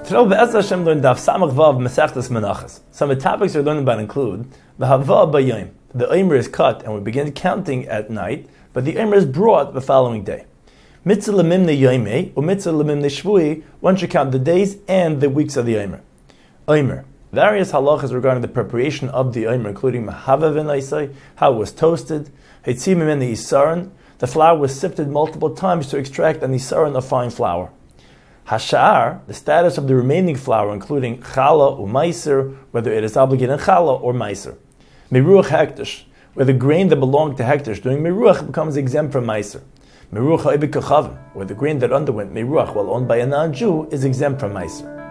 Today, Be'ez Hashem, learn Daf Samach Vav Masechtas Menachos. Some of the topics we're learning about include the Hava B'Yom. The Omer is cut and we begin counting at night, but the Omer is brought the following day. Mitzvah Lemimne Yomei or Mitzvah Lemimne Shvui. One should count the days and the weeks of the Omer. Omer. Various halachas regarding the preparation of the Omer, including Mahava V'Naisai, how it was toasted, Heitzim Mimene Isaron. The flour was sifted multiple times to extract an isaron of fine flour. Hashar, the status of the remaining flour, including challah or meiser, whether it is obligated in challah or meiser. Meruach hektish, where the grain that belonged to hektish during meruach becomes exempt from meiser. Meruach ha'ibik kachavim, where the grain that underwent meruach while owned by a non-Jew is exempt from meiser.